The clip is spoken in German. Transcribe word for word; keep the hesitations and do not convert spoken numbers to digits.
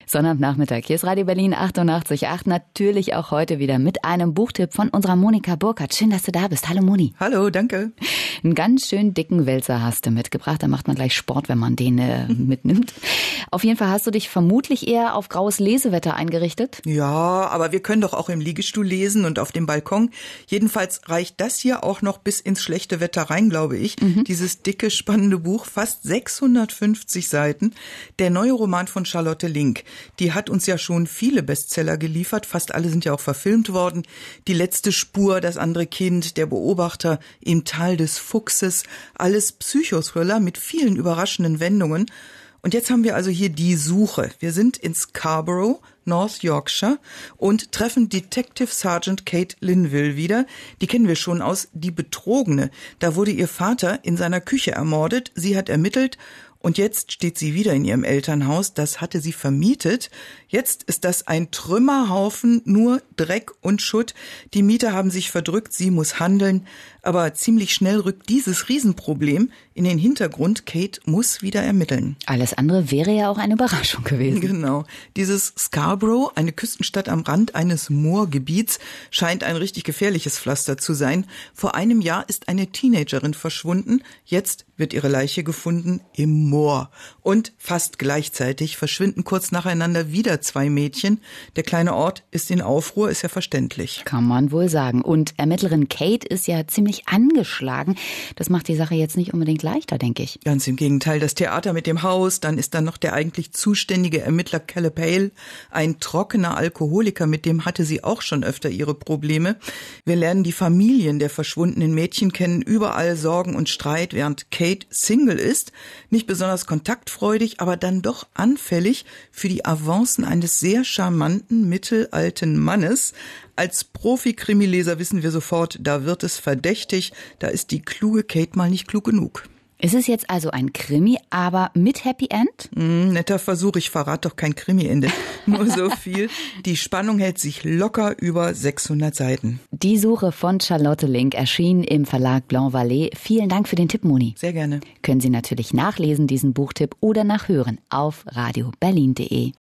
Sonnabendnachmittag. Hier ist Radio Berlin achtundachtzig Komma acht. Natürlich auch heute wieder mit einem Buchtipp von unserer Monika Burkhardt. Schön, dass du da bist. Hallo Moni. Hallo, danke. Einen ganz schön dicken Wälzer hast du mitgebracht. Da macht man gleich Sport, wenn man den äh, mitnimmt. Auf jeden Fall hast du dich vermutlich eher auf graues Lesewetter eingerichtet. Ja, aber wir können doch auch im Liegestuhl lesen und auf dem Balkon. Jedenfalls reicht das hier auch noch bis ins schlechte Wetter rein, glaube ich. Mhm. Dieses dicke, spannende Buch, fast sechshundertfünfzig Seiten. Der neue Roman von Charlotte Link. Die hat uns ja schon viele Bestseller geliefert. Fast alle sind ja auch verfilmt worden. Die letzte Spur, das andere Kind, der Beobachter im Tal des Fuchses. Alles Psychothriller mit vielen überraschenden Wendungen. Und jetzt haben wir also hier die Suche. Wir sind in Scarborough, North Yorkshire und treffen Detective Sergeant Kate Linville wieder. Die kennen wir schon aus Die Betrogene. Da wurde ihr Vater in seiner Küche ermordet. Sie hat ermittelt. Und jetzt steht sie wieder in ihrem Elternhaus, das hatte sie vermietet. Jetzt ist das ein Trümmerhaufen, nur Dreck und Schutt. Die Mieter haben sich verdrückt, sie muss handeln. Aber ziemlich schnell rückt dieses Riesenproblem in den Hintergrund. Kate muss wieder ermitteln. Alles andere wäre ja auch eine Überraschung gewesen. Genau. Dieses Scarborough, eine Küstenstadt am Rand eines Moorgebiets, scheint ein richtig gefährliches Pflaster zu sein. Vor einem Jahr ist eine Teenagerin verschwunden. Jetzt wird ihre Leiche gefunden im Moor. Und fast gleichzeitig verschwinden kurz nacheinander wieder zwei Mädchen. Der kleine Ort ist in Aufruhr, ist ja verständlich. Kann man wohl sagen. Und Ermittlerin Kate ist ja ziemlich angeschlagen. Das macht die Sache jetzt nicht unbedingt leichter, denke ich. Ganz im Gegenteil. Das Theater mit dem Haus, dann ist da noch der eigentlich zuständige Ermittler Caleb Hale, ein trockener Alkoholiker, mit dem hatte sie auch schon öfter ihre Probleme. Wir lernen die Familien der verschwundenen Mädchen kennen, überall Sorgen und Streit, während Kate Single ist, nicht besonders kontaktfreudig, aber dann doch anfällig für die Avancen eines sehr charmanten, mittelalten Mannes. Als Profi-Krimileser wissen wir sofort, da wird es verdächtig, da ist die kluge Kate mal nicht klug genug. Ist es jetzt also ein Krimi, aber mit Happy End? Mm, netter Versuch, ich verrate doch kein Krimi-Ende. Nur so viel. Die Spannung hält sich locker über sechshundert Seiten. Die Suche von Charlotte Link erschien im Verlag Blanc Vallée. Vielen Dank für den Tipp, Moni. Sehr gerne. Können Sie natürlich nachlesen, diesen Buchtipp, oder nachhören auf radio berlin punkt de.